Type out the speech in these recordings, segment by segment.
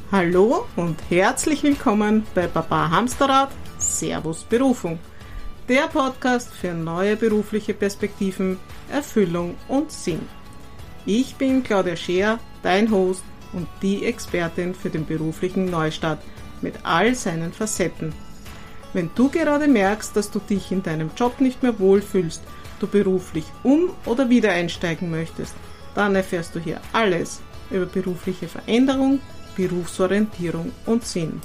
Hallo und herzlich willkommen bei Papa Hamsterrad, Servus Berufung. Der Podcast für neue berufliche Perspektiven, Erfüllung und Sinn. Ich bin Claudia Scheer, dein Host und die Expertin für den beruflichen Neustart mit all seinen Facetten. Wenn du gerade merkst, dass du dich in deinem Job nicht mehr wohlfühlst, du beruflich oder wieder einsteigen möchtest, dann erfährst du hier alles über berufliche Veränderung, Berufsorientierung und Sinn.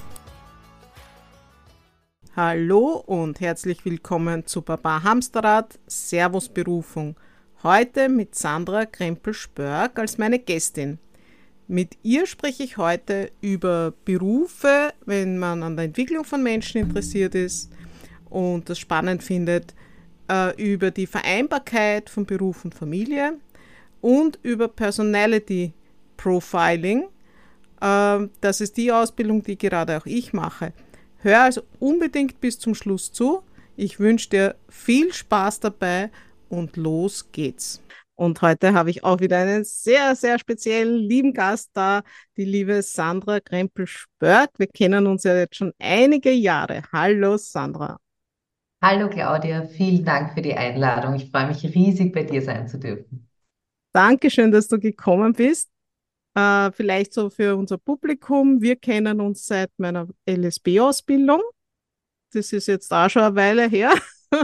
Hallo und herzlich willkommen zu Papa Hamsterrad, Servus Berufung. Heute mit Sandra Krempel-Spörk als meine Gästin. Mit ihr spreche ich heute über Berufe, wenn man an der Entwicklung von Menschen interessiert ist und das spannend findet, über die Vereinbarkeit von Beruf und Familie und über Personality Profiling. Das ist die Ausbildung, die gerade auch ich mache. Hör also unbedingt bis zum Schluss zu. Ich wünsche dir viel Spaß dabei und los geht's. Und heute habe ich auch wieder einen sehr, sehr speziellen, lieben Gast da, die liebe Sandra Krempel-Spörk. Wir kennen uns ja jetzt schon einige Jahre. Hallo Sandra. Hallo Claudia, vielen Dank für die Einladung. Ich freue mich riesig, bei dir sein zu dürfen. Dankeschön, dass du gekommen bist. Vielleicht so für unser Publikum. Wir kennen uns seit meiner LSB-Ausbildung. Das ist jetzt auch schon eine Weile her.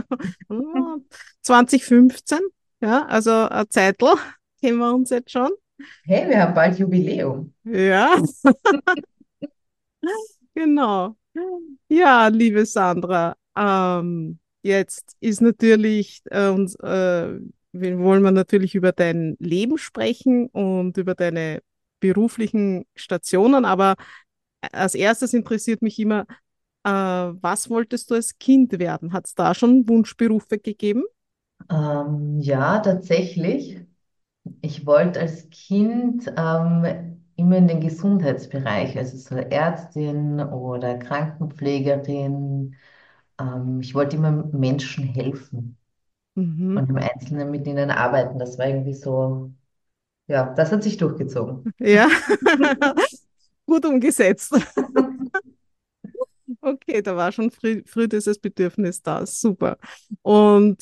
2015, ja, also ein Zeitl kennen wir uns jetzt schon. Hey, wir haben bald Jubiläum. Ja, genau. Ja, liebe Sandra, jetzt ist natürlich wollen wir natürlich über dein Leben sprechen und über deine beruflichen Stationen, aber als erstes interessiert mich immer, was wolltest du als Kind werden? Hat es da schon Wunschberufe gegeben? Ja, tatsächlich. Ich wollte als Kind immer in den Gesundheitsbereich, also so Ärztin oder Krankenpflegerin. Ich wollte immer Menschen helfen Mhm. und im Einzelnen mit ihnen arbeiten. Das war irgendwie so, ja, das hat sich durchgezogen. Ja, gut umgesetzt. Okay, da war schon früh dieses Bedürfnis da. Super. Und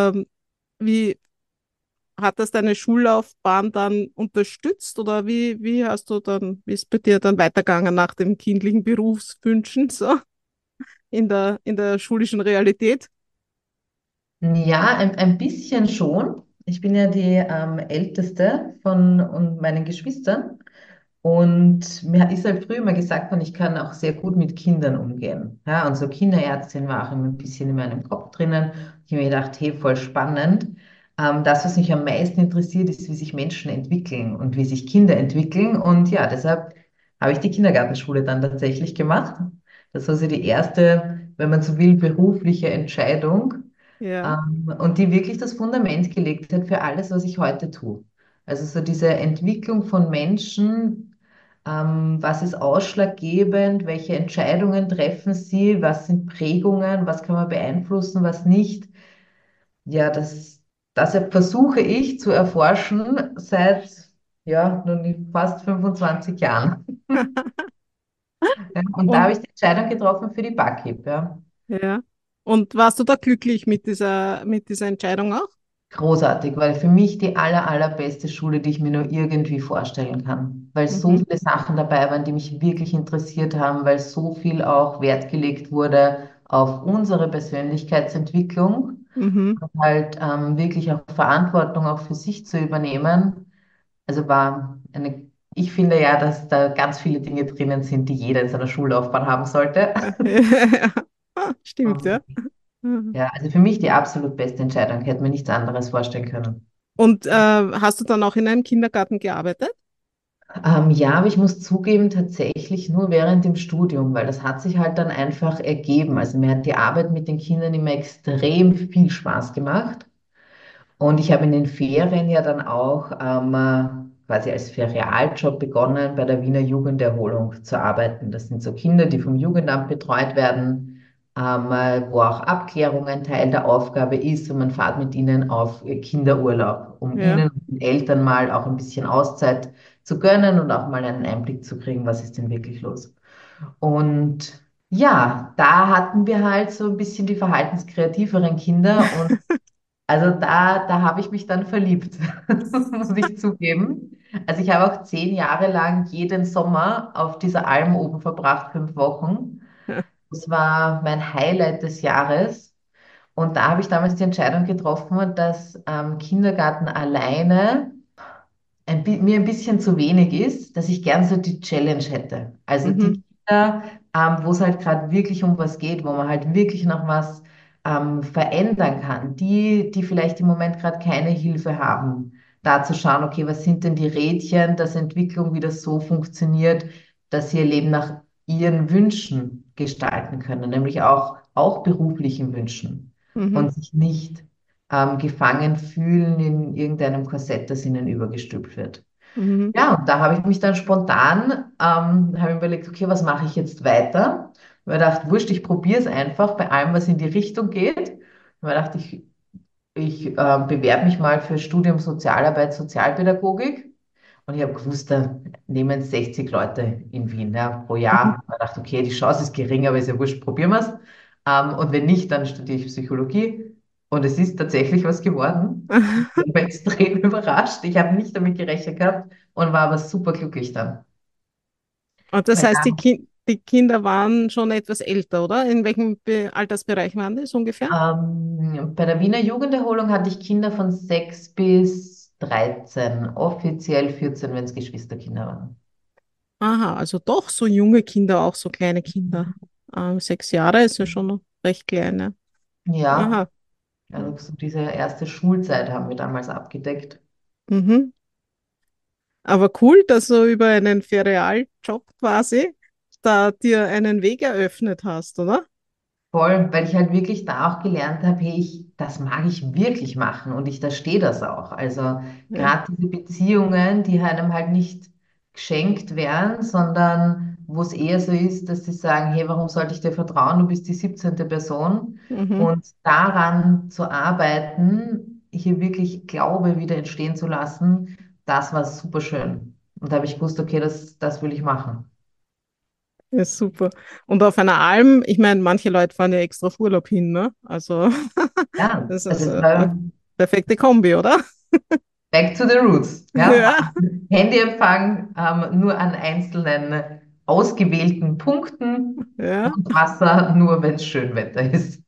wie hat das deine Schullaufbahn dann unterstützt oder wie ist bei dir dann weitergegangen nach dem kindlichen Berufswünschen so in der schulischen Realität? Ja, ein bisschen schon. Ich bin ja die Älteste von meinen Geschwistern. Und mir ist halt früher immer gesagt worden, ich kann auch sehr gut mit Kindern umgehen. Ja, und so Kinderärztin war auch immer ein bisschen in meinem Kopf drinnen. Ich habe mir gedacht, hey, voll spannend. Das, was mich am meisten interessiert, ist, wie sich Menschen entwickeln und wie sich Kinder entwickeln. Und ja, deshalb habe ich die Kindergartenschule dann tatsächlich gemacht. Das war so die erste, wenn man so will, berufliche Entscheidung, Ja. und die wirklich das Fundament gelegt hat für alles, was ich heute tue. Also so diese Entwicklung von Menschen, was ist ausschlaggebend, welche Entscheidungen treffen sie, was sind Prägungen, was kann man beeinflussen, was nicht. Ja, das versuche ich zu erforschen seit ja, nun fast 25 Jahren. Ja, und da habe Und ich die Entscheidung getroffen für die BAKIP. Ja. ja. Und warst du da glücklich mit mit dieser Entscheidung auch? Großartig, weil für mich die allerbeste Schule, die ich mir nur irgendwie vorstellen kann. Weil so Mhm. viele Sachen dabei waren, die mich wirklich interessiert haben, weil so viel auch Wert gelegt wurde auf unsere Persönlichkeitsentwicklung Mhm. und halt wirklich auch Verantwortung auch für sich zu übernehmen. Also ich finde ja, dass da ganz viele Dinge drinnen sind, die jeder in seiner Schullaufbahn haben sollte. Stimmt, ja. Mhm. Ja, also für mich die absolut beste Entscheidung. Ich hätte mir nichts anderes vorstellen können. Und hast du dann auch in einem Kindergarten gearbeitet? Ja, aber ich muss zugeben, tatsächlich nur während dem Studium, weil das hat sich halt dann einfach ergeben. Also mir hat die Arbeit mit den Kindern immer extrem viel Spaß gemacht. Und ich habe in den Ferien ja dann auch quasi als Ferialjob begonnen, bei der Wiener Jugenderholung zu arbeiten. Das sind so Kinder, die vom Jugendamt betreut werden. wo auch Abklärung ein Teil der Aufgabe ist und man fährt mit ihnen auf Kinderurlaub, um Ja. ihnen und den Eltern mal auch ein bisschen Auszeit zu gönnen und auch mal einen Einblick zu kriegen, was ist denn wirklich los. Und ja, da hatten wir halt so ein bisschen die verhaltenskreativeren Kinder und also da habe ich mich dann verliebt, muss ich zugeben. Also ich habe auch 10 Jahre lang jeden Sommer auf dieser Alm oben verbracht, 5 Wochen. Das war mein Highlight des Jahres. Und da habe ich damals die Entscheidung getroffen, dass Kindergarten alleine mir ein bisschen zu wenig ist, dass ich gern so die Challenge hätte. Also die Mhm. Kinder, wo es halt gerade wirklich um was geht, wo man halt wirklich noch was verändern kann, die vielleicht im Moment gerade keine Hilfe haben, da zu schauen, okay, was sind denn die Rädchen, dass Entwicklung wieder so funktioniert, dass sie ihr Leben nach ihren Wünschen gestalten können, nämlich auch beruflichen Wünschen Mhm. und sich nicht gefangen fühlen in irgendeinem Korsett, das ihnen übergestülpt wird. Mhm. Ja, und da habe ich mich dann spontan, habe ich überlegt, okay, was mache ich jetzt weiter? Und mir gedacht, wurscht, ich probiere es einfach bei allem, was in die Richtung geht. Und mir gedacht, ich bewerbe mich mal für Studium Sozialarbeit, Sozialpädagogik. Und ich habe gewusst, da nehmen 60 Leute in Wien, ja, pro Mhm. Jahr. Ich dachte, okay, die Chance ist gering, aber ist ja wurscht, probieren wir es. Und wenn nicht, dann studiere ich Psychologie. Und es ist tatsächlich was geworden. Ich war extrem überrascht. Ich habe nicht damit gerechnet gehabt und war aber super glücklich dann. Und das Weil heißt, die Kinder waren schon etwas älter, oder? In welchem Altersbereich waren das ungefähr? bei der Wiener Jugenderholung hatte ich Kinder von 6 bis 13, offiziell 14, wenn es Geschwisterkinder waren. Aha, also doch so junge Kinder, auch so kleine Kinder. 6 Jahre ist ja schon noch recht klein. Ne? Ja, Aha. also so diese erste Schulzeit haben wir damals abgedeckt. Mhm. Aber cool, dass du über einen Ferialjob quasi da dir einen Weg eröffnet hast, oder? Voll, weil ich halt wirklich da auch gelernt habe, hey, das mag ich wirklich machen und ich verstehe das auch. Also Ja. gerade diese Beziehungen, die einem halt nicht geschenkt werden, sondern wo es eher so ist, dass sie sagen, hey, warum sollte ich dir vertrauen? Du bist die 17. Person. Mhm. Und daran zu arbeiten, hier wirklich Glaube wieder entstehen zu lassen, das war super schön. Und da habe ich gewusst, okay, das will ich machen. Ja, super. Und auf einer Alm, ich meine, manche Leute fahren ja extra auf Urlaub hin, ne? Also, Ja, das also ist es eine war perfekte Kombi, oder? Back to the roots. Ja? Ja, Handyempfang nur an einzelnen ausgewählten Punkten ja. und Wasser nur, wenn es Schönwetter ist.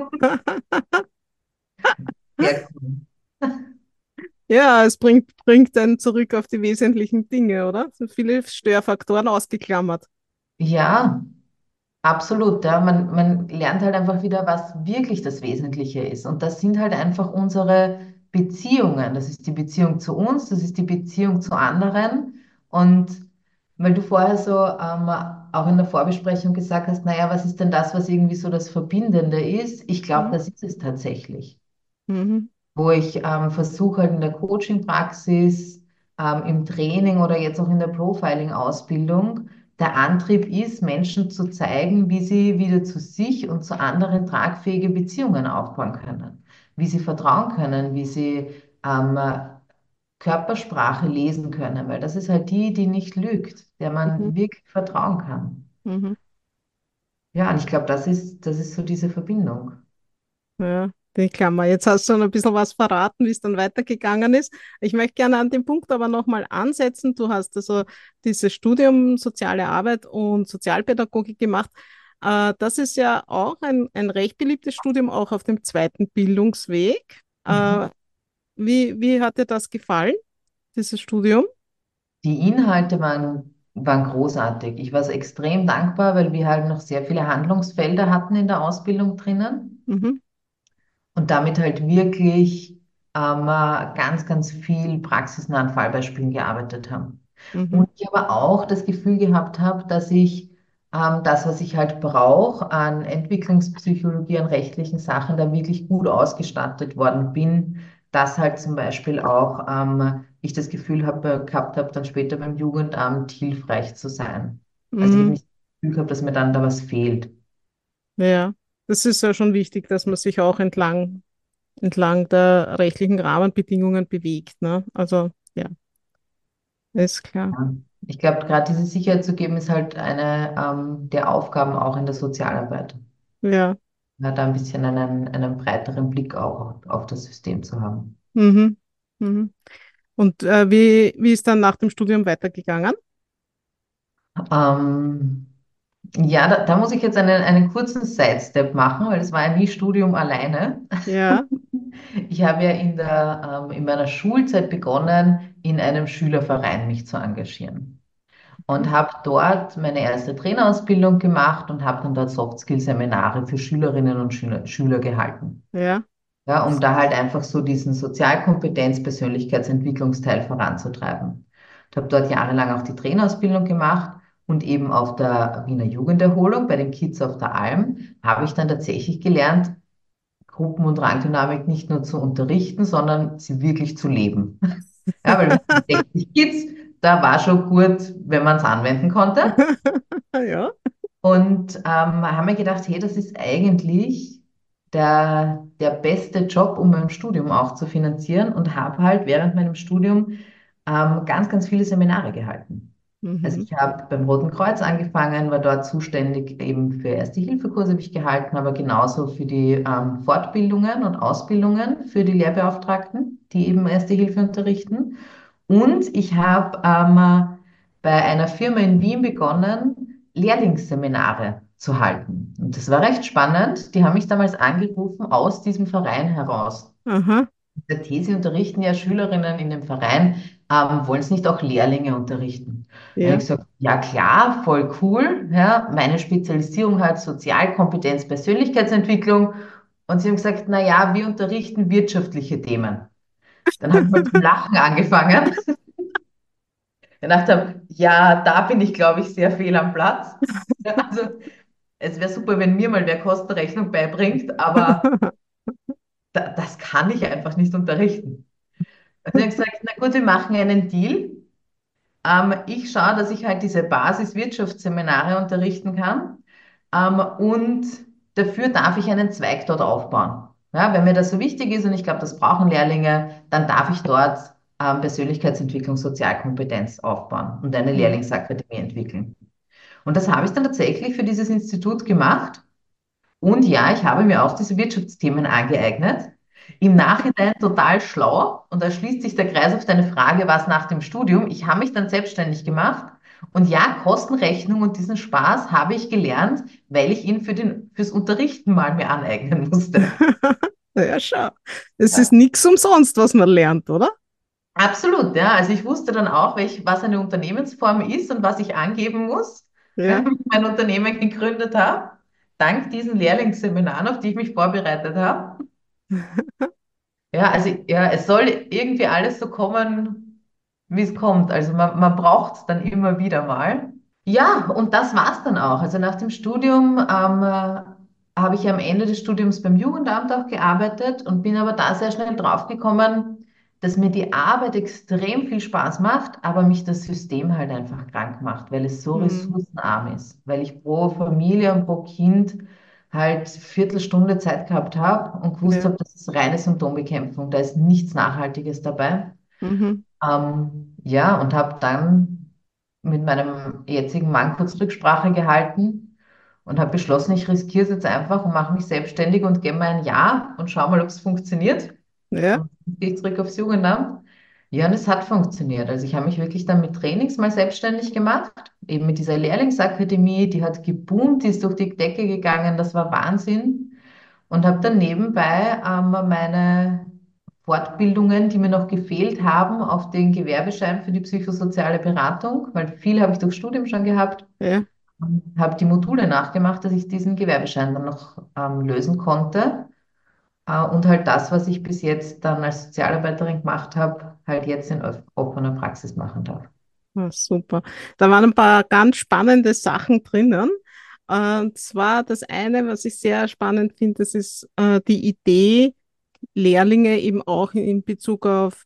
Sehr cool. Ja, es bringt dann zurück auf die wesentlichen Dinge, oder? So viele Störfaktoren ausgeklammert. Ja, absolut. Ja. Man lernt halt einfach wieder, was wirklich das Wesentliche ist. Und das sind halt einfach unsere Beziehungen. Das ist die Beziehung zu uns, das ist die Beziehung zu anderen. Und weil du vorher so auch in der Vorbesprechung gesagt hast, naja, was ist denn das, was irgendwie so das Verbindende ist? Ich glaube, Mhm. das ist es tatsächlich, Mhm. wo ich versuche halt in der Coaching-Praxis, im Training oder jetzt auch in der Profiling-Ausbildung, der Antrieb ist, Menschen zu zeigen, wie sie wieder zu sich und zu anderen tragfähige Beziehungen aufbauen können, wie sie vertrauen können, wie sie ähm, Körpersprache lesen können, weil das ist halt die nicht lügt, der Mhm. man wirklich vertrauen kann. Mhm. Ja, und ich glaube, das ist so diese Verbindung. Ja, die Klammer. Jetzt hast du schon ein bisschen was verraten, wie es dann weitergegangen ist. Ich möchte gerne an dem Punkt aber nochmal ansetzen. Du hast also dieses Studium Soziale Arbeit und Sozialpädagogik gemacht. Das ist ja auch ein recht beliebtes Studium, auch auf dem zweiten Bildungsweg. Mhm. Wie hat dir das gefallen, dieses Studium? Die Inhalte waren großartig. Ich war so extrem dankbar, weil wir halt noch sehr viele Handlungsfelder hatten in der Ausbildung drinnen Mhm. und damit halt wirklich ganz, ganz viel praxisnahen Fallbeispielen gearbeitet haben. Mhm. Und ich aber auch das Gefühl gehabt habe, dass ich das, was ich halt brauche an Entwicklungspsychologie, an rechtlichen Sachen, da wirklich gut ausgestattet worden bin, dass halt zum Beispiel auch ich das Gefühl gehabt habe, dann später beim Jugendamt hilfreich zu sein. Also ich habe Mhm. nicht das Gefühl gehabt, dass mir dann da was fehlt. Ja. Das ist ja schon wichtig, dass man sich auch entlang der rechtlichen Rahmenbedingungen bewegt, ne? Also, ja, ist klar. Ja. Ich glaube, gerade diese Sicherheit zu geben, ist halt eine der Aufgaben auch in der Sozialarbeit. Ja. Ja, da ein bisschen einen breiteren Blick auch auf das System zu haben. Mhm. Mhm. Und wie ist dann nach dem Studium weitergegangen? Ähm, ja, da muss ich jetzt einen kurzen Sidestep machen, weil es war ja nie Studium alleine. Ja. Ich habe ja in meiner Schulzeit begonnen, in einem Schülerverein mich zu engagieren und habe dort meine erste Trainerausbildung gemacht und habe dann dort Soft-Skill-Seminare für Schülerinnen und Schüler gehalten. Ja. Ja, um da halt einfach so diesen Sozialkompetenz, Persönlichkeitsentwicklungsteil voranzutreiben. Ich habe dort jahrelang auch die Trainerausbildung gemacht und eben auf der Wiener Jugenderholung bei den Kids auf der Alm habe ich dann tatsächlich gelernt, Gruppen- und Rangdynamik nicht nur zu unterrichten, sondern sie wirklich zu leben. Ja, weil mit 60 Kids, da war schon gut, wenn man es anwenden konnte. Ja. Und haben mir gedacht, hey, das ist eigentlich der beste Job, um mein Studium auch zu finanzieren und habe halt während meinem Studium ganz, ganz viele Seminare gehalten. Also Mhm. ich habe beim Roten Kreuz angefangen, war dort zuständig eben für Erste-Hilfe-Kurse, habe ich gehalten, aber genauso für die Fortbildungen und Ausbildungen für die Lehrbeauftragten, die eben Erste Hilfe unterrichten. Und ich habe bei einer Firma in Wien begonnen, Lehrlingsseminare zu halten. Und das war recht spannend. Die haben mich damals angerufen aus diesem Verein heraus. Aha. In der These unterrichten ja Schülerinnen in dem Verein, wollen es nicht auch Lehrlinge unterrichten? Dann habe Ja. ich gesagt, ja klar, voll cool. Ja, meine Spezialisierung hat Sozialkompetenz, Persönlichkeitsentwicklung. Und sie haben gesagt, na ja, wir unterrichten wirtschaftliche Themen. Dann habe ich mal zum Lachen angefangen. Ich gedacht habe, ja, da bin ich, glaube ich, sehr fehl am Platz. Ja, also es wäre super, wenn mir mal wer Kostenrechnung beibringt, aber das kann ich einfach nicht unterrichten. Also ich habe gesagt, na gut, wir machen einen Deal. Ich schaue, dass ich halt diese Basis-Wirtschaftsseminare unterrichten kann. Und dafür darf ich einen Zweig dort aufbauen. Ja, wenn mir das so wichtig ist und ich glaube, das brauchen Lehrlinge, dann darf ich dort Persönlichkeitsentwicklung, Sozialkompetenz aufbauen und eine Mhm. Lehrlingsakademie entwickeln. Und das habe ich dann tatsächlich für dieses Institut gemacht. Und ja, ich habe mir auch diese Wirtschaftsthemen angeeignet. Im Nachhinein total schlau. Und da schließt sich der Kreis auf deine Frage, was nach dem Studium. Ich habe mich dann selbstständig gemacht. Und ja, Kostenrechnung und diesen Spaß habe ich gelernt, weil ich ihn fürs Unterrichten mal mir aneignen musste. Ja, schau. Es ist Ja. nichts umsonst, was man lernt, oder? Absolut, ja. Also ich wusste dann auch, was eine Unternehmensform ist und was ich angeben muss, Ja. wenn ich mein Unternehmen gegründet habe. Dank diesen Lehrlingsseminaren, auf die ich mich vorbereitet habe. Ja, also ja, es soll irgendwie alles so kommen, wie es kommt. Also man braucht es dann immer wieder mal. Ja, und das war es dann auch. Also nach dem Studium habe ich am Ende des Studiums beim Jugendamt auch gearbeitet und bin aber da sehr schnell draufgekommen, dass mir die Arbeit extrem viel Spaß macht, aber mich das System halt einfach krank macht, weil es so Mhm. ressourcenarm ist, weil ich pro Familie und pro Kind halt Viertelstunde Zeit gehabt habe und gewusst Ja. habe, das ist reine Symptombekämpfung, da ist nichts Nachhaltiges dabei. Mhm. Ja, und habe dann mit meinem jetzigen Mann kurz Rücksprache gehalten und habe beschlossen, ich riskiere es jetzt einfach und mache mich selbstständig und gebe mal ein Jahr und schau mal, ob es funktioniert. Ja. Und dann gehe ich zurück aufs Jugendamt. Ja, und es hat funktioniert. Also ich habe mich wirklich dann mit Trainings mal selbstständig gemacht, eben mit dieser Lehrlingsakademie, die hat geboomt, die ist durch die Decke gegangen, das war Wahnsinn. Und habe dann nebenbei meine Fortbildungen, die mir noch gefehlt haben, auf den Gewerbeschein für die psychosoziale Beratung, weil viel habe ich durch Studium schon gehabt, Ja. habe die Module nachgemacht, dass ich diesen Gewerbeschein dann noch lösen konnte. Und halt das, was ich bis jetzt dann als Sozialarbeiterin gemacht habe, halt jetzt in offener Praxis machen darf. Ah, super. Da waren ein paar ganz spannende Sachen drinnen. Und zwar das eine, was ich sehr spannend finde, das ist die Idee, Lehrlinge eben auch in Bezug auf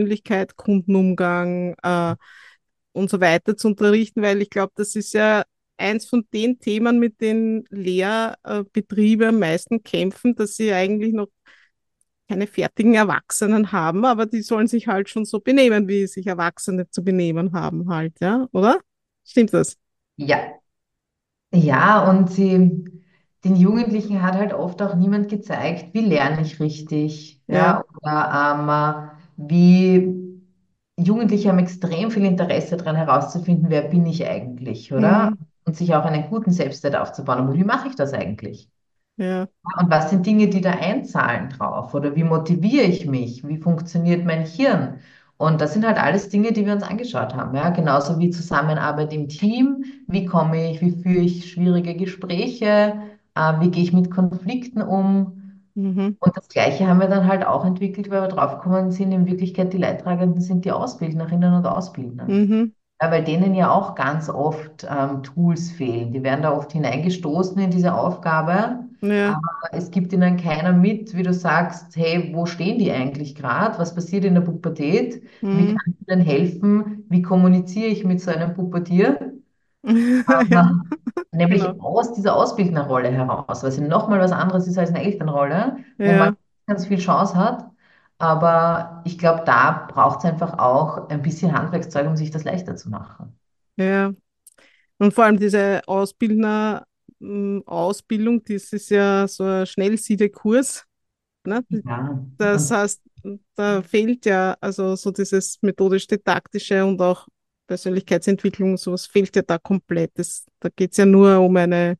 Persönlichkeit, Kundenumgang und so weiter zu unterrichten, weil ich glaube, das ist ja eins von den Themen, mit denen Lehrbetriebe am meisten kämpfen, dass sie eigentlich noch keine fertigen Erwachsenen haben, aber die sollen sich halt schon so benehmen, wie sich Erwachsene zu benehmen haben halt, ja, oder? Stimmt das? Ja, ja, und den Jugendlichen hat halt oft auch niemand gezeigt, wie lerne ich richtig, Ja. ja, oder wie Jugendliche haben extrem viel Interesse daran herauszufinden, wer bin ich eigentlich, oder? Mhm. Und sich auch einen guten Selbstwert aufzubauen. Aber wie mache ich das eigentlich? Ja. Und was sind Dinge, die da einzahlen drauf? Oder wie motiviere ich mich? Wie funktioniert mein Hirn? Und das sind halt alles Dinge, die wir uns angeschaut haben. Ja? Genauso wie Zusammenarbeit im Team. Wie komme ich, wie führe ich schwierige Gespräche? Wie gehe ich mit Konflikten um? Mhm. Und das Gleiche haben wir dann halt auch entwickelt, weil wir draufgekommen sind, in Wirklichkeit die Leidtragenden sind die Ausbildnerinnen und Ausbildner. Mhm. Ja, weil denen ja auch ganz oft Tools fehlen. Die werden da oft hineingestoßen in diese Aufgabe, Ja. aber es gibt ihnen keiner mit, wie du sagst, hey, wo stehen die eigentlich gerade? Was passiert in der Pubertät? Wie Mhm. kann ich ihnen helfen? Wie kommuniziere ich mit so einem Pubertier? Ja, genau. Nämlich aus dieser Ausbildnerrolle heraus, was ja nochmal was anderes ist als eine Elternrolle, wo man Ja, ganz viel Chance hat. Aber ich glaube, da braucht es einfach auch ein bisschen Handwerkszeug, um sich das leichter zu machen. ja. Und vor allem diese Ausbildung, das ist ja so ein Schnellsiedekurs, ne? Ja, Das und heißt, da fehlt ja also so dieses methodisch-didaktische und auch Persönlichkeitsentwicklung, sowas fehlt ja da komplett. Da geht es ja nur um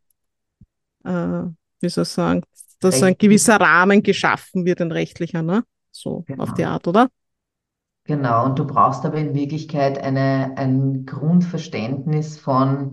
äh, wie soll ich sagen, dass so ein rechtlich, gewisser Rahmen geschaffen wird, ein rechtlicher, ne? So auf die genau. Art, oder? Genau, und du brauchst aber in Wirklichkeit ein Grundverständnis von,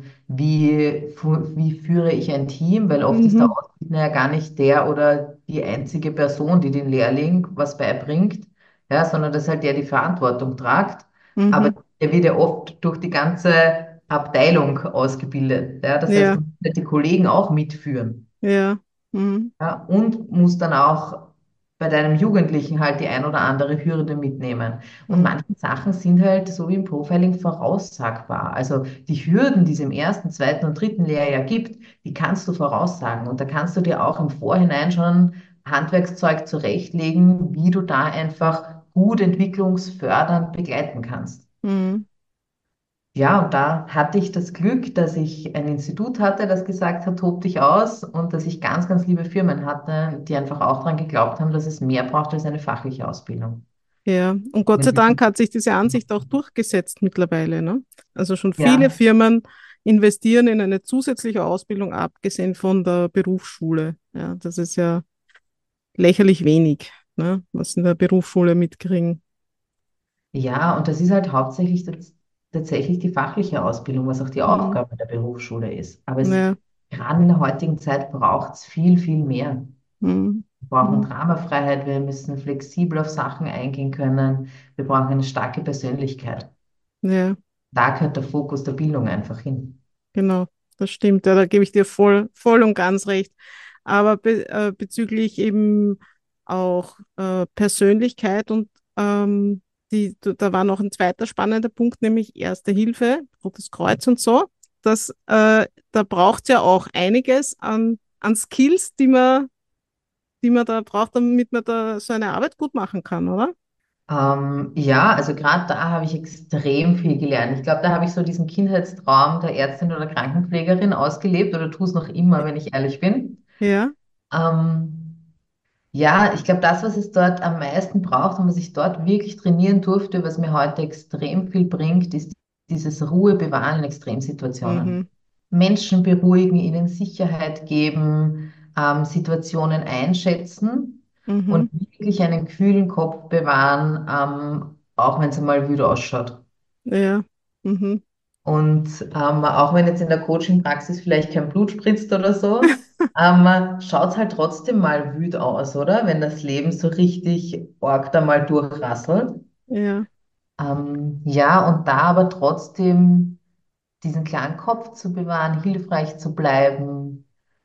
wie führe ich ein Team, weil oft ist der Mhm, Auszubildende ja gar nicht der oder die einzige Person, die den Lehrling was beibringt, ja, sondern dass halt der die Verantwortung tragt. Aber mhm, der wird ja oft durch die ganze Abteilung ausgebildet. Ja, das heißt, ja, man muss halt die Kollegen auch mitführen. ja, mhm, Ja, und muss dann auch bei deinem Jugendlichen halt die ein oder andere Hürde mitnehmen. Und mhm, manche Sachen sind halt so wie im Profiling voraussagbar. Also die Hürden, die es im ersten, zweiten und dritten Lehrjahr gibt, die kannst du voraussagen. Und da kannst du dir auch im Vorhinein schon Handwerkszeug zurechtlegen, wie du da einfach gut entwicklungsfördernd begleiten kannst. mhm, Ja, und da hatte ich das Glück, dass ich ein Institut hatte, das gesagt hat, tob dich aus und dass ich ganz, ganz liebe Firmen hatte, die einfach auch daran geglaubt haben, dass es mehr braucht als eine fachliche Ausbildung. ja. Und Gott sei Dank hat sich diese Ansicht auch durchgesetzt mittlerweile, ne? Also schon viele Ja, Firmen investieren in eine zusätzliche Ausbildung, abgesehen von der Berufsschule. Ja, das ist ja lächerlich wenig, ne? Was in der Berufsschule mitkriegen. ja, und das ist halt hauptsächlich tatsächlich die fachliche Ausbildung, was auch die Mhm. Aufgabe der Berufsschule ist. Aber Ja, gerade in der heutigen Zeit braucht es viel, viel mehr. mhm. Wir brauchen Mhm. Dramafreiheit, wir müssen flexibel auf Sachen eingehen können, wir brauchen eine starke Persönlichkeit. Ja, Da gehört der Fokus der Bildung einfach hin. genau. Das stimmt. Ja, da gebe ich dir voll und ganz recht. Aber bezüglich eben auch Persönlichkeit und da war noch ein zweiter spannender Punkt, nämlich Erste Hilfe, Rotes Kreuz und so. Da braucht es ja auch einiges an Skills, die man da braucht, damit man da so eine Arbeit gut machen kann, oder? Ja, also gerade da habe ich extrem viel gelernt. Ich glaube, da habe ich so diesen Kindheitstraum der Ärztin oder Krankenpflegerin ausgelebt oder tue es noch immer, wenn ich ehrlich bin. Ja. Ähm, ja, ich glaube, das, was es dort am meisten braucht und was ich dort wirklich trainieren durfte, was mir heute extrem viel bringt, ist dieses Ruhe bewahren in Extremsituationen. Mhm. Menschen beruhigen, ihnen Sicherheit geben, Situationen einschätzen Mhm. und wirklich einen kühlen Kopf bewahren, auch wenn es einmal wütend ausschaut. Ja. Mhm. Und auch wenn jetzt in der Coaching-Praxis vielleicht kein Blut spritzt oder so, schaut es halt trotzdem mal wütend aus, oder? Wenn das Leben so richtig arg da mal durchrasselt. Ja. Ja, und da aber trotzdem diesen klaren Kopf zu bewahren, hilfreich zu bleiben,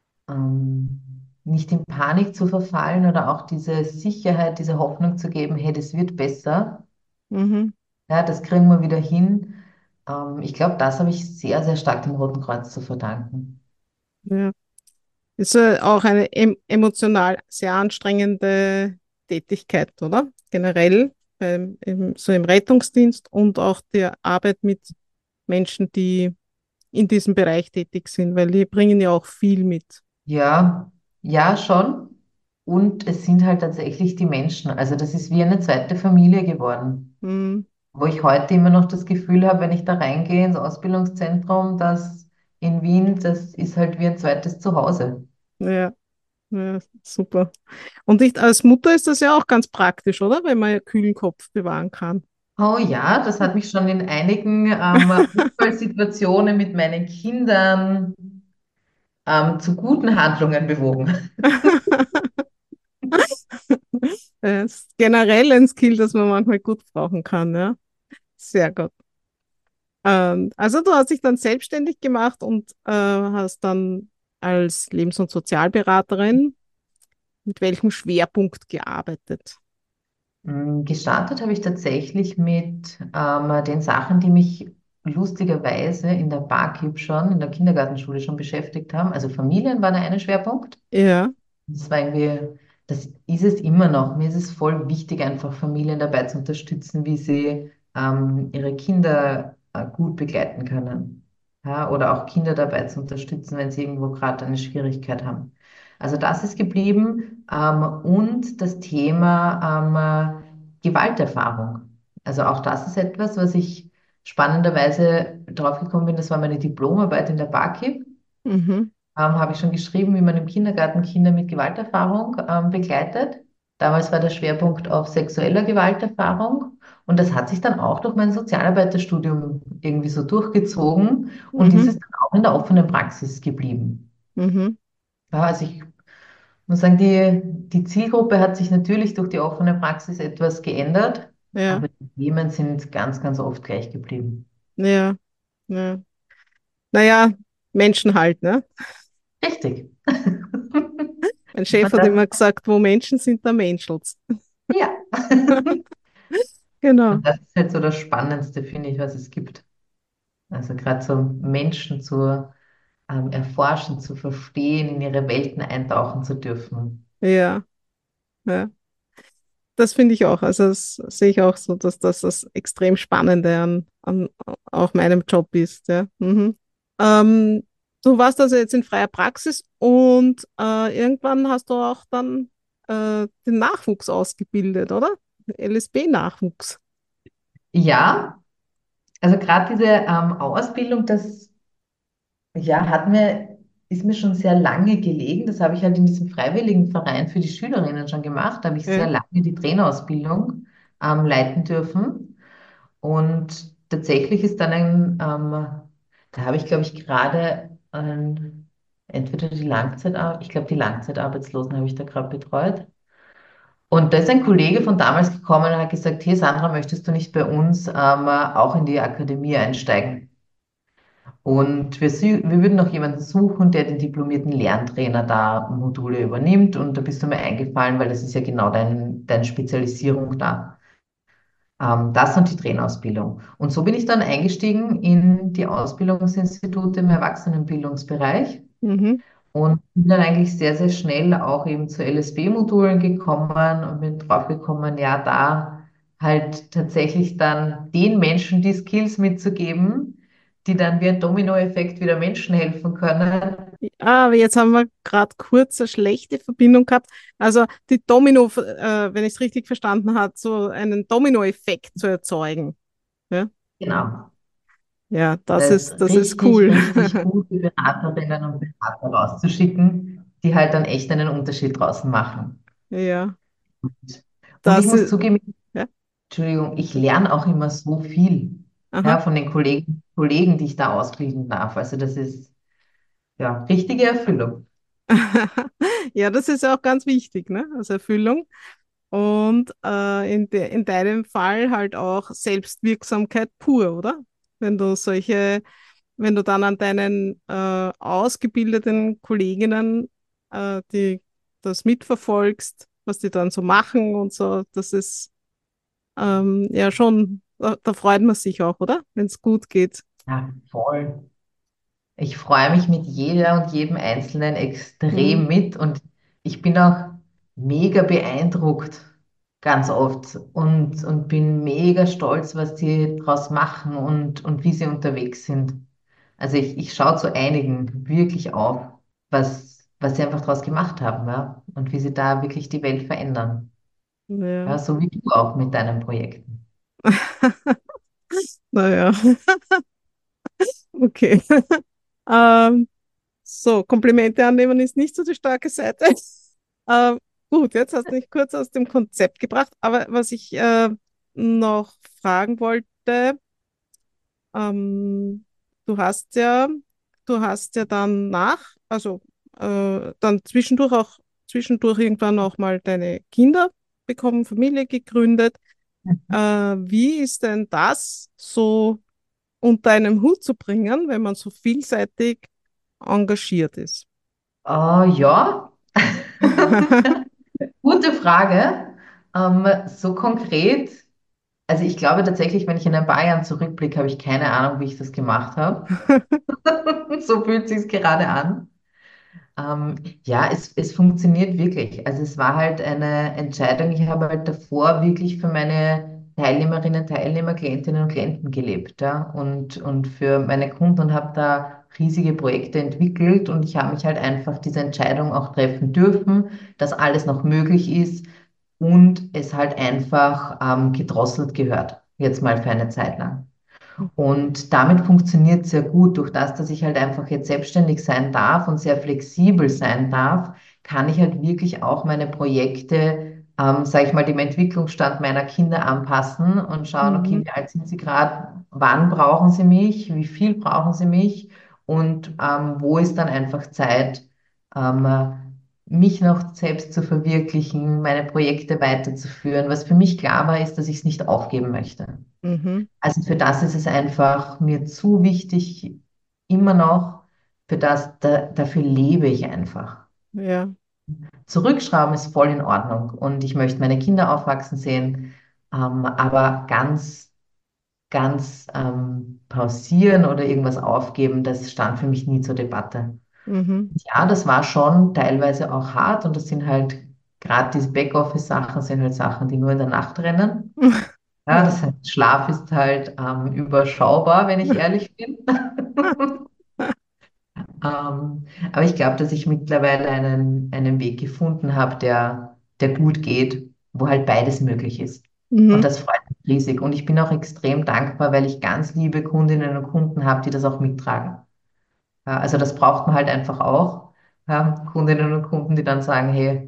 nicht in Panik zu verfallen oder auch diese Sicherheit, diese Hoffnung zu geben, hey, das wird besser. Mhm. Ja, das kriegen wir wieder hin. Ich glaube, das habe ich sehr, sehr stark dem Roten Kreuz zu verdanken. Ja. Ist auch eine emotional sehr anstrengende Tätigkeit, oder? Generell, so im Rettungsdienst und auch der Arbeit mit Menschen, die in diesem Bereich tätig sind, weil die bringen ja auch viel mit. Ja, ja, schon. Und es sind halt tatsächlich die Menschen. Also das ist wie eine zweite Familie geworden, Hm, wo ich heute immer noch das Gefühl habe, wenn ich da reingehe ins Ausbildungszentrum, das in Wien, das ist halt wie ein zweites Zuhause. ja, ja, super. Und ich, als Mutter ist das ja auch ganz praktisch, oder? Wenn man ja kühlen Kopf bewahren kann. Oh ja, das hat mich schon in einigen Unfallsituationen mit meinen Kindern zu guten Handlungen bewogen. Das ist generell ein Skill, das man manchmal gut brauchen kann, ja. Sehr gut. Also du hast dich dann selbstständig gemacht und hast dann als Lebens- und Sozialberaterin mit welchem Schwerpunkt gearbeitet? Gestartet habe ich tatsächlich mit den Sachen, die mich lustigerweise in der BAKIB schon, in der Kindergartenschule schon beschäftigt haben. Also Familien war der eine Schwerpunkt. Ja. Das war irgendwie, das ist es immer noch. Mir ist es voll wichtig, einfach Familien dabei zu unterstützen, wie sie ihre Kinder gut begleiten können. Ja, oder auch Kinder dabei zu unterstützen, wenn sie irgendwo gerade eine Schwierigkeit haben. Also das ist geblieben. Und das Thema Gewalterfahrung. Also auch das ist etwas, was ich spannenderweise draufgekommen bin. Das war meine Diplomarbeit in der BAKIB, Mhm. habe ich schon geschrieben, wie man im Kindergarten Kinder mit Gewalterfahrung begleitet. Damals war der Schwerpunkt auf sexueller Gewalterfahrung und das hat sich dann auch durch mein Sozialarbeiterstudium irgendwie so durchgezogen und ist Mhm. es dann auch in der offenen Praxis geblieben. Mhm. Ja, also ich muss sagen, die Zielgruppe hat sich natürlich durch die offene Praxis etwas geändert, Ja. aber die Themen sind ganz, ganz oft gleich geblieben. Ja. Ja. Naja, Menschen halt, ne? Richtig. Mein Chef Und hat das, immer gesagt, wo Menschen sind, da menschelt's. ja. Genau. Und das ist halt so das Spannendste, finde ich, was es gibt. Also gerade so Menschen zu erforschen, zu verstehen, in ihre Welten eintauchen zu dürfen. Ja. Ja. Das finde ich auch. Also das sehe ich auch so, dass das das extrem Spannende an auch meinem Job ist. Ja. Mhm. Ähm, Du warst also jetzt in freier Praxis und irgendwann hast du auch dann den Nachwuchs ausgebildet, oder? LSB-Nachwuchs. Ja, also gerade diese Ausbildung, das ja, ist mir schon sehr lange gelegen. Das habe ich halt in diesem freiwilligen Verein für die Schülerinnen schon gemacht. Da habe ich sehr Ja. lange die Trainerausbildung leiten dürfen. Und tatsächlich ist dann da habe ich, glaube ich, entweder ich glaube, die Langzeitarbeitslosen habe ich da gerade betreut. Und da ist ein Kollege von damals gekommen und hat gesagt, hey Sandra, möchtest du nicht bei uns auch in die Akademie einsteigen? Und wir würden noch jemanden suchen, der den diplomierten Lerntrainer da Module übernimmt. Und da bist du mir eingefallen, weil das ist ja genau deine Spezialisierung da. Das und die Trainerausbildung. Und so bin ich dann eingestiegen in die Ausbildungsinstitute im Erwachsenenbildungsbereich Mhm. und bin dann eigentlich sehr, sehr schnell auch eben zu LSB-Modulen gekommen und bin drauf gekommen, ja, da halt tatsächlich dann den Menschen die Skills mitzugeben, die dann wie ein Dominoeffekt wieder Menschen helfen können. Ah, aber jetzt haben wir gerade kurz eine schlechte Verbindung gehabt. Also die Domino, wenn ich es richtig verstanden habe, so einen Dominoeffekt zu erzeugen. Ja, Genau. ja, Das das ist richtig, cool. richtig gute Beraterinnen und Berater rauszuschicken, die halt dann echt einen Unterschied draußen machen. Ja, Und ich das muss ist, zugeben, ja, Entschuldigung, ich lerne auch immer so viel, aha. ja, von den Kollegen, die ich da ausbilden darf. Also das ist ja richtige Erfüllung. Ja, das ist ja auch ganz wichtig, ne? Als Erfüllung. Und in deinem Fall halt auch Selbstwirksamkeit pur, oder? Wenn du wenn du dann an deinen ausgebildeten Kolleginnen die das mitverfolgst, was die dann so machen und so, das ist ja schon Da freut man sich auch, oder? Wenn es gut geht. Ja, voll. Ich freue mich mit jeder und jedem Einzelnen Mhm. extrem mit und ich bin auch mega beeindruckt ganz oft und bin mega stolz, was die draus machen und wie sie unterwegs sind. Also ich schaue zu einigen wirklich auf, was sie einfach draus gemacht haben, ja, und wie sie da wirklich die Welt verändern. Ja. Ja, so wie du auch mit deinen Projekten. Naja, okay. Ähm, so, Komplimente annehmen ist nicht so die starke Seite. Ähm, gut, jetzt hast du mich kurz aus dem Konzept gebracht, aber was ich noch fragen wollte, ähm, du hast ja, du hast ja dann dann zwischendurch irgendwann auch mal deine Kinder bekommen, Familie gegründet. Wie ist denn das so unter einem Hut zu bringen, wenn man so vielseitig engagiert ist? Ja, gute Frage. So konkret, also ich glaube tatsächlich, wenn ich in ein paar Jahren zurückblicke, habe ich keine Ahnung, wie ich das gemacht habe. So fühlt sich gerade an. Ja, es funktioniert wirklich. Also es war halt eine Entscheidung. Ich habe halt davor wirklich für meine Teilnehmerinnen, Teilnehmer, Klientinnen und Klienten gelebt, ja, und für meine Kunden und habe da riesige Projekte entwickelt und ich habe mich halt einfach diese Entscheidung auch treffen dürfen, dass alles noch möglich ist und es halt einfach gedrosselt gehört, jetzt mal für eine Zeit lang. Und damit funktioniert sehr gut. Durch das, dass ich halt einfach jetzt selbstständig sein darf und sehr flexibel sein darf, kann ich halt wirklich auch meine Projekte, sage ich mal, dem Entwicklungsstand meiner Kinder anpassen und schauen, okay, Mhm. wie alt sind sie gerade, wann brauchen sie mich, wie viel brauchen sie mich und wo ist dann einfach Zeit, mich noch selbst zu verwirklichen, meine Projekte weiterzuführen. Was für mich klar war, ist, dass ich es nicht aufgeben möchte. Mhm. Also für das ist es einfach mir zu wichtig, immer noch, dafür lebe ich einfach. Ja. Zurückschrauben ist voll in Ordnung und ich möchte meine Kinder aufwachsen sehen, aber ganz pausieren oder irgendwas aufgeben, das stand für mich nie zur Debatte. Mhm. Ja, das war schon teilweise auch hart und das sind halt gerade diese Backoffice-Sachen sind halt Sachen, die nur in der Nacht rennen. Ja, Ja. das heißt, Schlaf ist halt überschaubar, wenn ich ehrlich bin. Aber ich glaube, dass ich mittlerweile einen Weg gefunden habe, der gut geht, wo halt beides möglich ist. Und Mhm. das freut mich riesig. Und ich bin auch extrem dankbar, weil ich ganz liebe Kundinnen und Kunden habe, die das auch mittragen. Ja, also das braucht man halt einfach auch. Ja, Kundinnen und Kunden, die dann sagen, hey,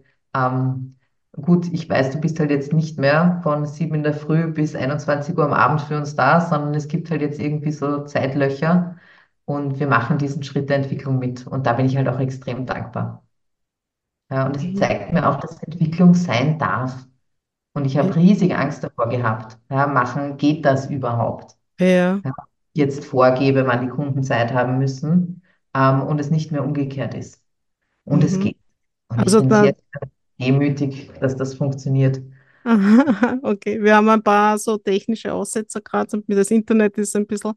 gut, ich weiß, du bist halt jetzt nicht mehr von 7 in der Früh bis 21 Uhr am Abend für uns da, sondern es gibt halt jetzt irgendwie so Zeitlöcher und wir machen diesen Schritt der Entwicklung mit. Und da bin ich halt auch extrem dankbar. Ja, und es Mhm. zeigt mir auch, dass Entwicklung sein darf. Und ich habe riesig Angst davor gehabt. Ja, geht das überhaupt? Ja. Ja, jetzt vorgebe, wann die Kunden Zeit haben müssen, und es nicht mehr umgekehrt ist. Und es Mhm. geht. Und ich Also bin sehr dann, demütig, dass das funktioniert. okay, wir haben ein paar so technische Aussetzer gerade und das Internet ist ein bisschen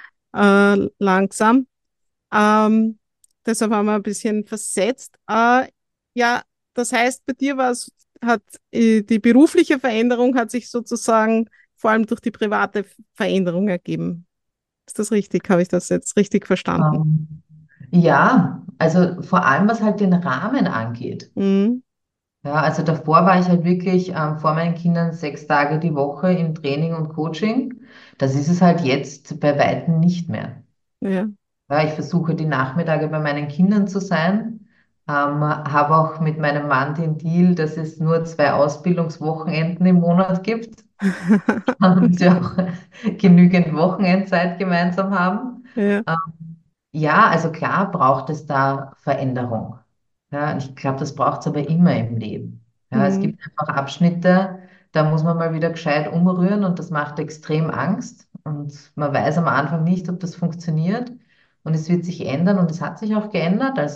langsam. Ähm, Deshalb haben wir ein bisschen versetzt. Ja, das heißt, bei dir hat die berufliche Veränderung hat sich sozusagen vor allem durch die private Veränderung ergeben. Ist das richtig? Habe ich das jetzt richtig verstanden? Ähm, ja, also vor allem, was halt den Rahmen angeht. Mhm. Ja, also davor war ich halt wirklich vor meinen Kindern 6 Tage die Woche im Training und Coaching. Das ist es halt jetzt bei Weitem nicht mehr. Ja. Ja, ich versuche die Nachmittage bei meinen Kindern zu sein, habe auch mit meinem Mann den Deal, dass es nur 2 Ausbildungswochenenden im Monat gibt, damit wir auch genügend Wochenendzeit gemeinsam haben. Ja. Ähm, ja, also klar braucht es da Veränderung. Ja, und ich glaube, das braucht es aber immer im Leben. Ja, es Mhm. gibt einfach Abschnitte, da muss man mal wieder gescheit umrühren und das macht extrem Angst. Und man weiß am Anfang nicht, ob das funktioniert. Und es wird sich ändern und es hat sich auch geändert. Also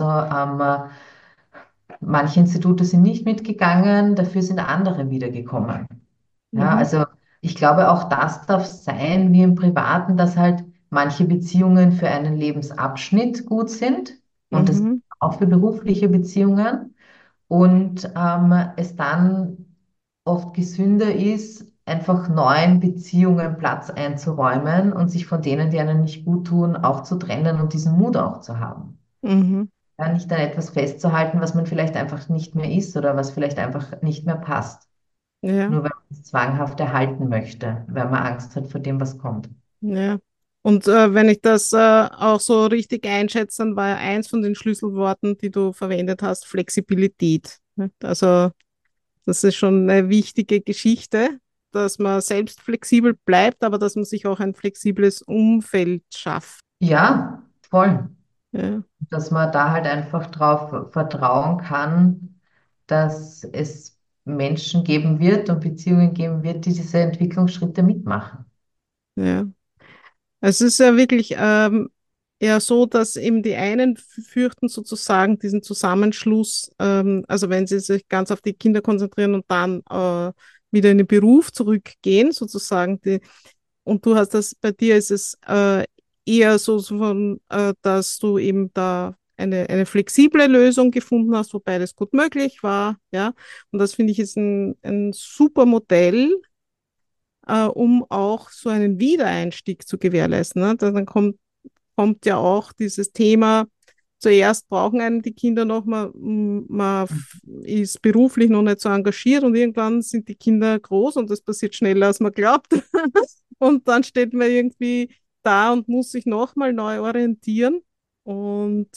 manche Institute sind nicht mitgegangen, dafür sind andere wiedergekommen. Ja, Mhm. also Ich glaube, auch das darf sein, wie im Privaten, dass halt manche Beziehungen für einen Lebensabschnitt gut sind und das Mhm, auch für berufliche Beziehungen und es dann oft gesünder ist, einfach neuen Beziehungen Platz einzuräumen und sich von denen, die einem nicht gut tun, auch zu trennen und diesen Mut auch zu haben. mhm, Ja, nicht an etwas festzuhalten, was man vielleicht einfach nicht mehr ist oder was vielleicht einfach nicht mehr passt. ja, Nur weil man es zwanghaft erhalten möchte, weil man Angst hat vor dem, was kommt. ja. Und wenn ich das auch so richtig einschätze, dann war ja eins von den Schlüsselworten, die du verwendet hast, Flexibilität. Ne? Also das ist schon eine wichtige Geschichte, dass man selbst flexibel bleibt, aber dass man sich auch ein flexibles Umfeld schafft. Ja, voll. Ja, Dass man da halt einfach drauf vertrauen kann, dass es Menschen geben wird und Beziehungen geben wird, die diese Entwicklungsschritte mitmachen. ja. Es ist ja wirklich eher so, dass eben die einen fürchten sozusagen diesen Zusammenschluss, also wenn sie sich ganz auf die Kinder konzentrieren und dann wieder in den Beruf zurückgehen, sozusagen. Und du hast das, bei dir ist es eher so von, dass du eben da eine flexible Lösung gefunden hast, wo beides gut möglich war, ja. Und das finde ich ist ein super Modell, um auch so einen Wiedereinstieg zu gewährleisten. Ne? Dann kommt ja auch dieses Thema, zuerst brauchen einen die Kinder noch, man ist beruflich noch nicht so engagiert und irgendwann sind die Kinder groß und das passiert schneller, als man glaubt. Und dann steht man irgendwie da und muss sich nochmal neu orientieren und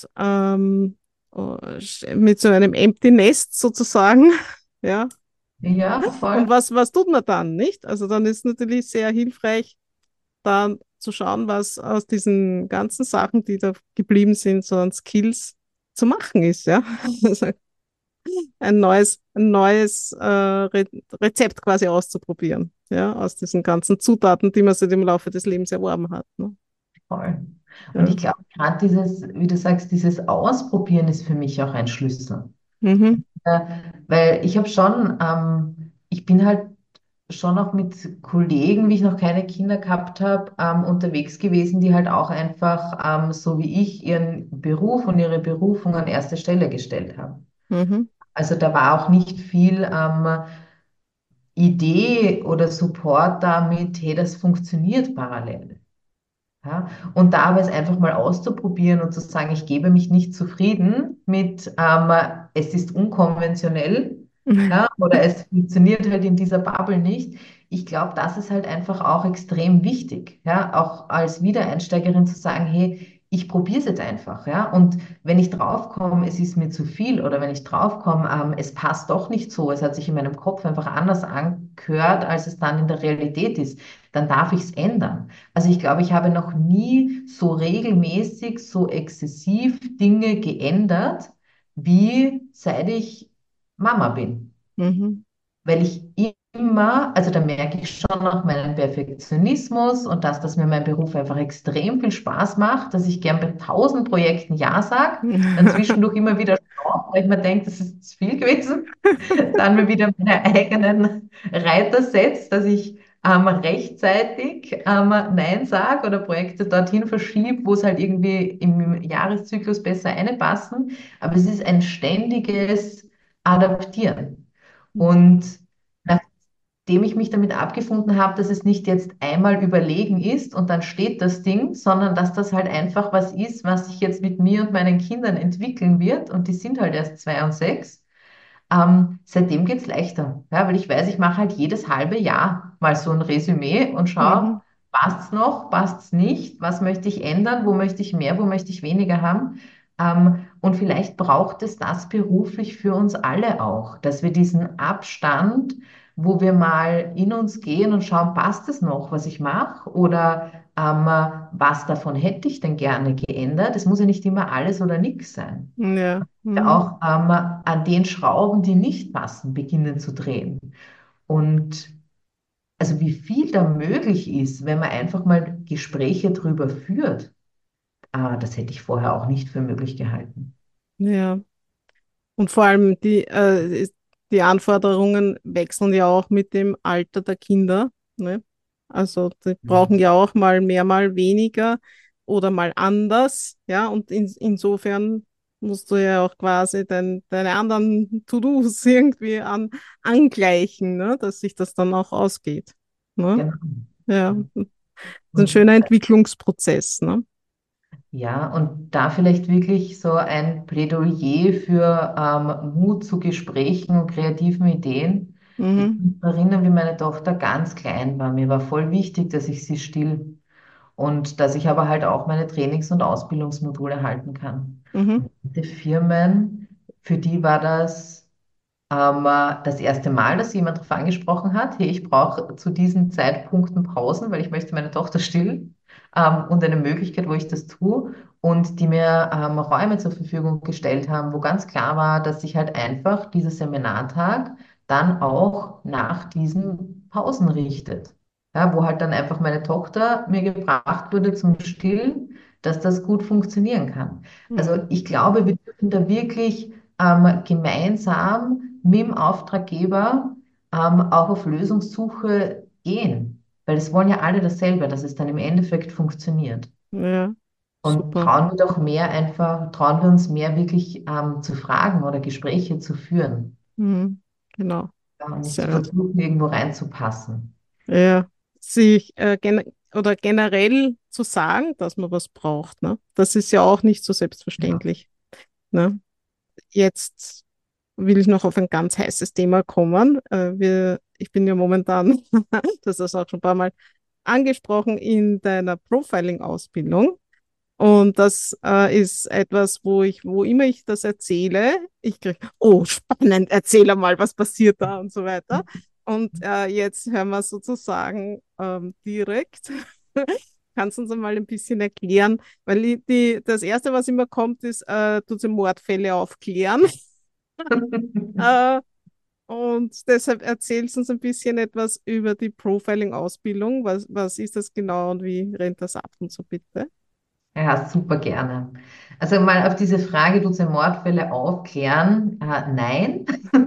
mit so einem Empty Nest sozusagen, ja. Ja, Und voll. was tut man dann, nicht? Also dann ist natürlich sehr hilfreich, da zu schauen, was aus diesen ganzen Sachen, die da geblieben sind, so an Skills zu machen ist, ja. Also ein neues Rezept quasi auszuprobieren, ja, aus diesen ganzen Zutaten, die man sich im Laufe des Lebens erworben hat. Ne? Voll. Und ich Ja. glaube, gerade dieses, wie du sagst, dieses Ausprobieren ist für mich auch ein Schlüssel. Mhm. Äh, Weil ich habe schon, ich bin halt schon auch mit Kollegen, wie ich noch keine Kinder gehabt habe, unterwegs gewesen, die halt auch einfach, so wie ich, ihren Beruf und ihre Berufung an erste Stelle gestellt haben. Mhm. Also da war auch nicht viel Idee oder Support damit, hey, das funktioniert parallel. Ja? Und da aber es einfach mal auszuprobieren und zu sagen, ich gebe mich nicht zufrieden mit, es ist unkonventionell, ja, oder es funktioniert halt in dieser Bubble nicht. Ich glaube, das ist halt einfach auch extrem wichtig, ja, auch als Wiedereinsteigerin zu sagen, hey, ich probiere es jetzt einfach, ja, und wenn ich draufkomme, es ist mir zu viel oder wenn ich draufkomme, es passt doch nicht so, es hat sich in meinem Kopf einfach anders angehört, als es dann in der Realität ist, dann darf ich es ändern. Also ich glaube, ich habe noch nie so regelmäßig, so exzessiv Dinge geändert, wie seit ich Mama bin. Mhm. Weil ich immer, also da merke ich schon noch meinen Perfektionismus und dass mir mein Beruf einfach extrem viel Spaß macht, dass ich gern bei 1000 Projekten Ja sage, dann zwischendurch immer wieder schaue, weil ich mir denke, das ist zu viel gewesen, dann mir wieder meine eigenen Reiter setze, dass ich rechtzeitig Nein sage oder Projekte dorthin verschiebe, wo es halt irgendwie im Jahreszyklus besser einpassen. Aber es ist ein ständiges Adaptieren. Und nachdem ich mich damit abgefunden habe, dass es nicht jetzt einmal überlegen ist und dann steht das Ding, sondern dass das halt einfach was ist, was sich jetzt mit mir und meinen Kindern entwickeln wird. Und die sind halt erst 2 und 6. Seitdem geht es leichter, ja, weil ich weiß, ich mache halt jedes halbe Jahr mal so ein Resümee und schaue, Mhm. passt es noch, passt es nicht, was möchte ich ändern, wo möchte ich mehr, wo möchte ich weniger haben. Und vielleicht braucht es das beruflich für uns alle auch, dass wir diesen Abstand, wo wir mal in uns gehen und schauen, passt es noch, was ich mache, oder was davon hätte ich denn gerne geändert. Es muss ja nicht immer alles oder nichts sein, Ja. ja Mhm. auch an den Schrauben, die nicht passen, beginnen zu drehen. Und also wie viel da möglich ist, wenn man einfach mal Gespräche drüber führt, das hätte ich vorher auch nicht für möglich gehalten. Ja. Und vor allem die Anforderungen wechseln ja auch mit dem Alter der Kinder. Ne? Also die brauchen ja auch mal mehr, mal weniger oder mal anders. Ja, und insofern musst du ja auch quasi deine anderen To-Dos irgendwie angleichen, ne? Dass sich das dann auch ausgeht. Ne? Genau. Ja, das ist ein Und schöner Entwicklungsprozess. Ne? ja, und da vielleicht wirklich so ein Plädoyer für Mut zu Gesprächen und kreativen Ideen. Ich Mhm, kann mich erinnern, wie meine Tochter ganz klein war. Mir war voll wichtig, dass ich sie still und dass ich aber halt auch meine Trainings- und Ausbildungsmodule halten kann. mhm, Und die Firmen, für die war das erste Mal, dass jemand darauf angesprochen hat, hey, ich brauche zu diesen Zeitpunkten Pausen, weil ich möchte meine Tochter stillen, und eine Möglichkeit, wo ich das tue, und die mir Räume zur Verfügung gestellt haben, wo ganz klar war, dass sich halt einfach dieser Seminartag dann auch nach diesen Pausen richtet. Ja, wo halt dann einfach meine Tochter mir gebracht wurde zum Stillen, dass das gut funktionieren kann. Also mhm, ich glaube, wir dürfen da wirklich gemeinsam mit dem Auftraggeber auch auf Lösungssuche gehen. Weil es wollen ja alle dasselbe, dass es dann im Endeffekt funktioniert. ja, Und super. trauen wir uns mehr wirklich zu fragen oder Gespräche zu führen. Mhm, genau. Ja, und nicht zu Sehr gut. versuchen, irgendwo reinzupassen. Ja, sich oder generell zu sagen, dass man was braucht, ne? Das ist ja auch nicht so Ja. selbstverständlich. Ne? Jetzt will ich noch auf ein ganz heißes Thema kommen. Ich bin ja momentan, das hast du auch schon ein paar Mal angesprochen, in deiner Profiling-Ausbildung. Und das ist etwas, wo immer ich das erzähle, ich kriege, oh, spannend, erzähl mal, was passiert da und so weiter. Und jetzt hören wir sozusagen direkt. Kannst du uns mal ein bisschen erklären? Weil das Erste, was immer kommt, ist, tut sie Mordfälle aufklären. Äh, und deshalb erzählst du uns ein bisschen etwas über die Profiling-Ausbildung. Was ist das genau und wie rennt das ab und so bitte? Ja, super gerne. Also mal auf diese Frage, tut sie Mordfälle aufklären? Nein.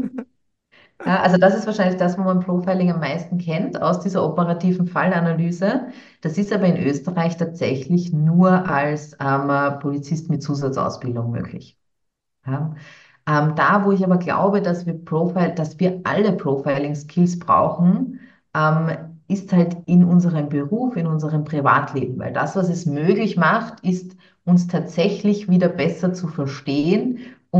Ja, also das ist wahrscheinlich das, wo man Profiling am meisten kennt aus dieser operativen Fallanalyse. Das ist aber in Österreich tatsächlich nur als Polizist mit Zusatzausbildung möglich. Ja. Da, wo ich aber glaube, dass wir alle Profiling-Skills brauchen, ist halt in unserem Beruf, in unserem Privatleben, weil das, was es möglich macht, ist, uns tatsächlich wieder besser zu verstehen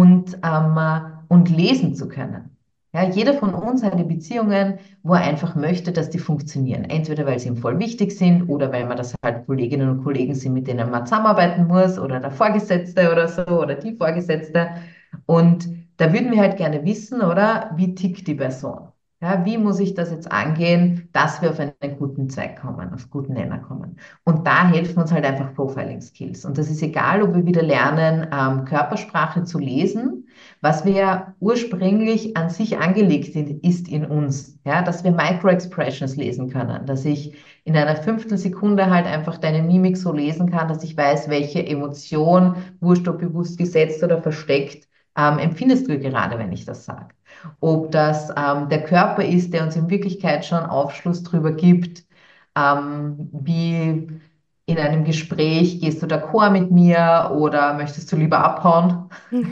und lesen zu können. Ja, jeder von uns hat die Beziehungen, wo er einfach möchte, dass die funktionieren. Entweder weil sie ihm voll wichtig sind oder weil man das halt Kolleginnen und Kollegen sind, mit denen man zusammenarbeiten muss oder der Vorgesetzte oder so oder die Vorgesetzte. Und da würden wir halt gerne wissen, oder wie tickt die Person? Ja, wie muss ich das jetzt angehen, dass wir auf einen guten Zweig kommen, auf guten Nenner kommen? Und da helfen uns halt einfach Profiling-Skills. Und das ist egal, ob wir wieder lernen, Körpersprache zu lesen, was wir ja ursprünglich an sich angelegt sind, ist in uns. Ja, dass wir Micro-Expressions lesen können, dass ich in einer Fünftelsekunde halt einfach deine Mimik so lesen kann, dass ich weiß, welche Emotion, wurscht ob bewusst gesetzt oder versteckt, empfindest du gerade, wenn ich das sage. Ob das der Körper ist, der uns in Wirklichkeit schon Aufschluss darüber gibt, wie in einem Gespräch, gehst du d'accord mit mir oder möchtest du lieber abhauen?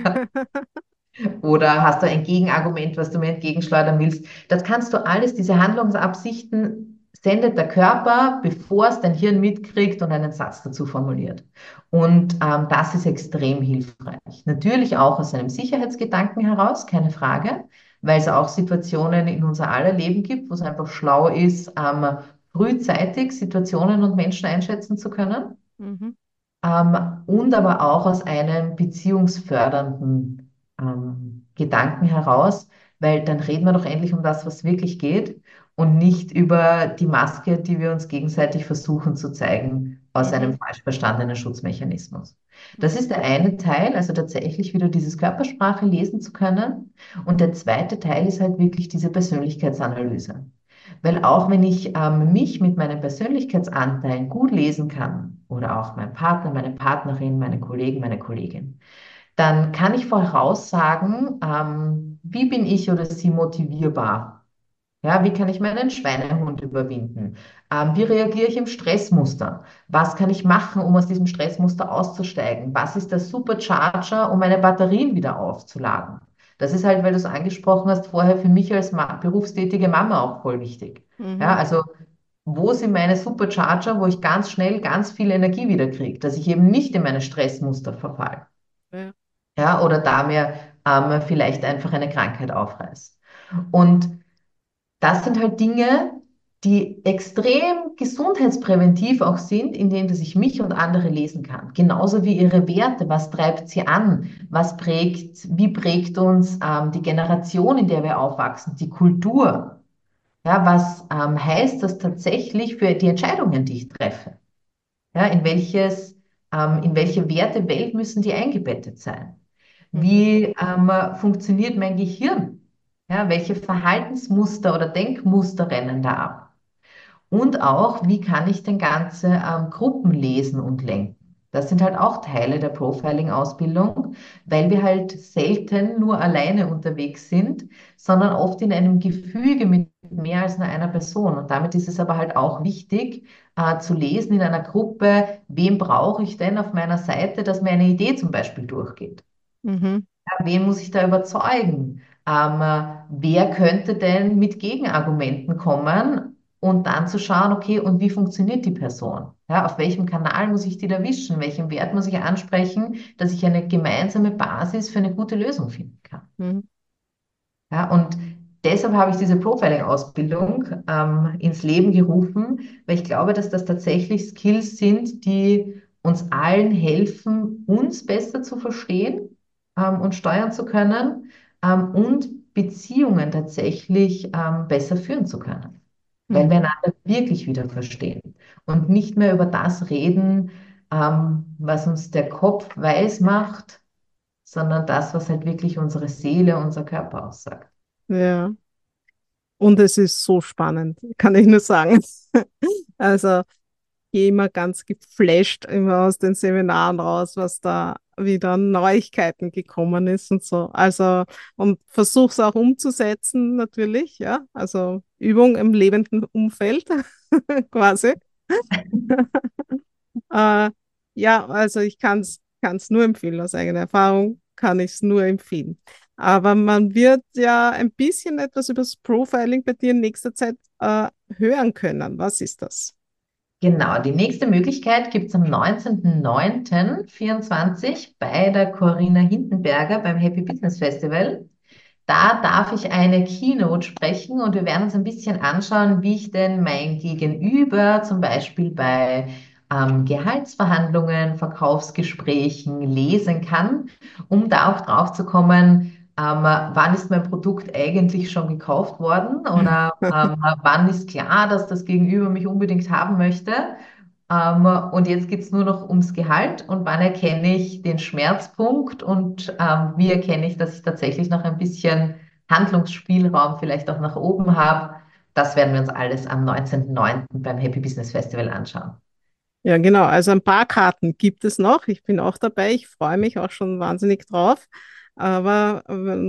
Oder hast du ein Gegenargument, was du mir entgegenschleudern willst? Das kannst du alles, diese Handlungsabsichten sendet der Körper, bevor es dein Hirn mitkriegt und einen Satz dazu formuliert. Und das ist extrem hilfreich. Natürlich auch aus einem Sicherheitsgedanken heraus, keine Frage, weil es auch Situationen in unser aller Leben gibt, wo es einfach schlau ist, frühzeitig Situationen und Menschen einschätzen zu können. Mhm. Und aber auch aus einem beziehungsfördernden Gedanken heraus, weil dann reden wir doch endlich um das, was wirklich geht und nicht über die Maske, die wir uns gegenseitig versuchen zu zeigen aus Mhm. einem falsch verstandenen Schutzmechanismus. Das ist der eine Teil, also tatsächlich wieder dieses Körpersprache lesen zu können. Und der zweite Teil ist halt wirklich diese Persönlichkeitsanalyse. Weil auch wenn ich mich mit meinen Persönlichkeitsanteilen gut lesen kann, oder auch mein Partner, meine Partnerin, meine Kollegen, meine Kollegin, dann kann ich voraussagen, wie bin ich oder sie motivierbar. Ja, wie kann ich meinen Schweinehund überwinden? Wie reagiere ich im Stressmuster? Was kann ich machen, um aus diesem Stressmuster auszusteigen? Was ist der Supercharger, um meine Batterien wieder aufzuladen? Das ist halt, weil du es angesprochen hast, vorher für mich als berufstätige Mama auch voll wichtig. Ja, Mhm. also wo sind meine Supercharger, wo ich ganz schnell ganz viel Energie wieder kriege, dass ich eben nicht in meine Stressmuster verfalle. Ja. Ja, oder da mir vielleicht einfach eine Krankheit aufreißt. Und das sind halt Dinge, die extrem gesundheitspräventiv auch sind, indem dass ich mich und andere lesen kann. Genauso wie ihre Werte, was treibt sie an, was prägt, wie prägt uns die Generation, in der wir aufwachsen, die Kultur. Ja, was heißt das tatsächlich für die Entscheidungen, die ich treffe? Ja, in welche Wertewelt müssen die eingebettet sein? Mhm. Wie funktioniert mein Gehirn? Ja, welche Verhaltensmuster oder Denkmuster rennen da ab? Und auch, wie kann ich denn ganze Gruppen lesen und lenken? Das sind halt auch Teile der Profiling-Ausbildung, weil wir halt selten nur alleine unterwegs sind, sondern oft in einem Gefüge mit mehr als nur einer Person. Und damit ist es aber halt auch wichtig, zu lesen in einer Gruppe, wen brauche ich denn auf meiner Seite, dass meine Idee zum Beispiel durchgeht. Mhm. Ja, wen muss ich da überzeugen? Wer könnte denn mit Gegenargumenten kommen und dann zu schauen, okay, und wie funktioniert die Person? Ja, auf welchem Kanal muss ich die da wischen? Welchen Wert muss ich ansprechen, dass ich eine gemeinsame Basis für eine gute Lösung finden kann? Mhm. Ja, und deshalb habe ich diese Profiling-Ausbildung ins Leben gerufen, weil ich glaube, dass das tatsächlich Skills sind, die uns allen helfen, uns besser zu verstehen und steuern zu können und Beziehungen tatsächlich besser führen zu können, weil wir Mhm. einander wirklich wieder verstehen und nicht mehr über das reden, was uns der Kopf weiß macht, sondern das, was halt wirklich unsere Seele, unser Körper aussagt. Ja. Und es ist so spannend, kann ich nur sagen. Also gehe immer ganz geflasht immer aus den Seminaren raus, was da wieder an Neuigkeiten gekommen ist und so. Also, und versuche es auch umzusetzen, natürlich, ja. Also Übung im lebenden Umfeld quasi. Äh, ja, also ich kann es nur empfehlen, aus eigener Erfahrung kann ich es nur empfehlen. Aber man wird ja ein bisschen etwas über das Profiling bei dir in nächster Zeit hören können. Was ist das? Genau, die nächste Möglichkeit gibt es am 19.09.24 bei der Corinna Hindenberger beim Happy Business Festival. Da darf ich eine Keynote sprechen und wir werden uns ein bisschen anschauen, wie ich denn mein Gegenüber zum Beispiel bei Gehaltsverhandlungen, Verkaufsgesprächen lesen kann, um da auch drauf zu kommen, wann ist mein Produkt eigentlich schon gekauft worden oder wann ist klar, dass das Gegenüber mich unbedingt haben möchte. Und jetzt geht es nur noch ums Gehalt und wann erkenne ich den Schmerzpunkt und wie erkenne ich, dass ich tatsächlich noch ein bisschen Handlungsspielraum vielleicht auch nach oben habe. Das werden wir uns alles am 19.09. beim Happy Business Festival anschauen. Ja, genau. Also ein paar Karten gibt es noch. Ich bin auch dabei. Ich freue mich auch schon wahnsinnig drauf. Aber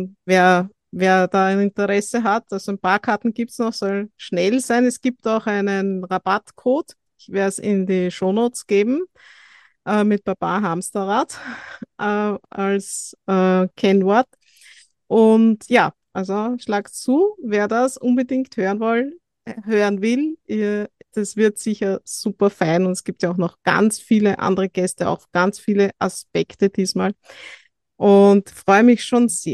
wer da ein Interesse hat, also ein paar Karten gibt es noch, soll schnell sein. Es gibt auch einen Rabattcode. Ich werde es in die Shownotes geben mit Baba Hamsterrad als Kennwort. Und ja, also schlag zu, wer das unbedingt hören will. Das wird sicher super fein und es gibt ja auch noch ganz viele andere Gäste, auch ganz viele Aspekte diesmal und freue mich schon sehr.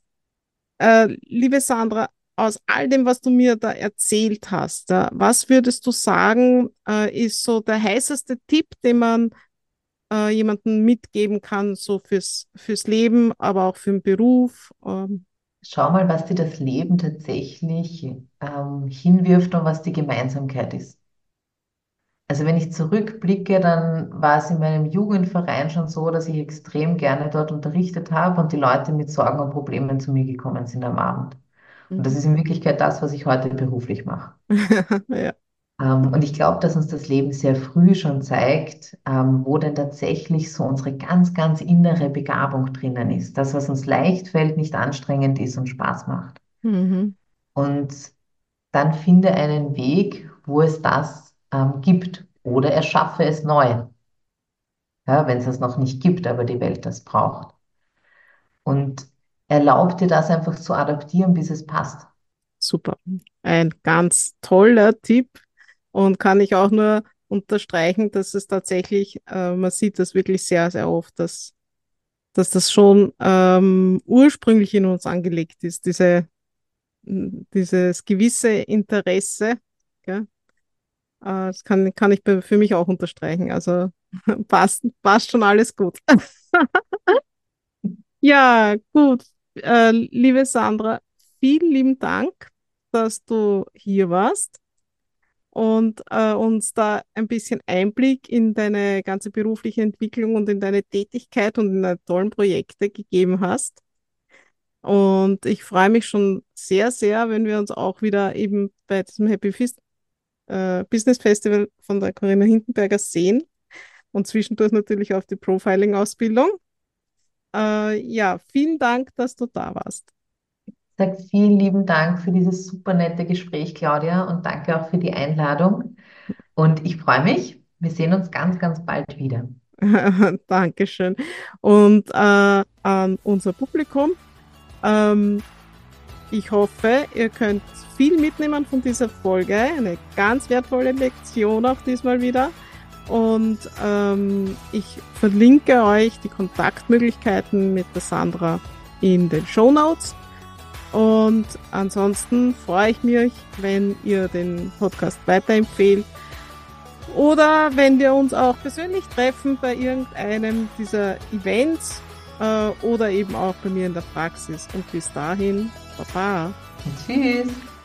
Liebe Sandra, aus all dem, was du mir da erzählt hast, was würdest du sagen, ist so der heißeste Tipp, den man jemandem mitgeben kann, so fürs Leben, aber auch für den Beruf? Schau mal, was dir das Leben tatsächlich hinwirft und was die Gemeinsamkeit ist. Also wenn ich zurückblicke, dann war es in meinem Jugendverein schon so, dass ich extrem gerne dort unterrichtet habe und die Leute mit Sorgen und Problemen zu mir gekommen sind am Abend. Und das Mhm. ist in Wirklichkeit das, was ich heute beruflich mache. Ja. Und ich glaube, dass uns das Leben sehr früh schon zeigt, wo denn tatsächlich so unsere ganz, ganz innere Begabung drinnen ist. Das, was uns leicht fällt, nicht anstrengend ist und Spaß macht. Mhm. Und dann finde einen Weg, wo es das gibt. Oder erschaffe es neu, ja, wenn es es noch nicht gibt, aber die Welt das braucht. Und erlaub dir das einfach zu adaptieren, bis es passt. Super. Ein ganz toller Tipp und kann ich auch nur unterstreichen, dass es tatsächlich, man sieht das wirklich sehr, sehr oft, dass das schon ursprünglich in uns angelegt ist, dieses gewisse Interesse. Gell? Das kann ich für mich auch unterstreichen. Also passt schon alles gut. Ja, gut. Liebe Sandra, vielen lieben Dank, dass du hier warst und uns da ein bisschen Einblick in deine ganze berufliche Entwicklung und in deine Tätigkeit und in deine tollen Projekte gegeben hast. Und ich freue mich schon sehr, sehr, wenn wir uns auch wieder eben bei diesem Business Festival von der Corinna Hindenberger sehen und zwischendurch natürlich auf die Profiling-Ausbildung. Ja, vielen Dank, dass du da warst. Sag vielen lieben Dank für dieses super nette Gespräch, Claudia, und danke auch für die Einladung. Und ich freue mich. Wir sehen uns ganz, ganz bald wieder. Dankeschön. Und an unser Publikum, ähm, ich hoffe, ihr könnt viel mitnehmen von dieser Folge. Eine ganz wertvolle Lektion auch diesmal wieder. Und ich verlinke euch die Kontaktmöglichkeiten mit der Sandra in den Shownotes. Und ansonsten freue ich mich, wenn ihr den Podcast weiterempfehlt oder wenn wir uns auch persönlich treffen bei irgendeinem dieser Events oder eben auch bei mir in der Praxis. Und bis dahin, Baba. Tschüss.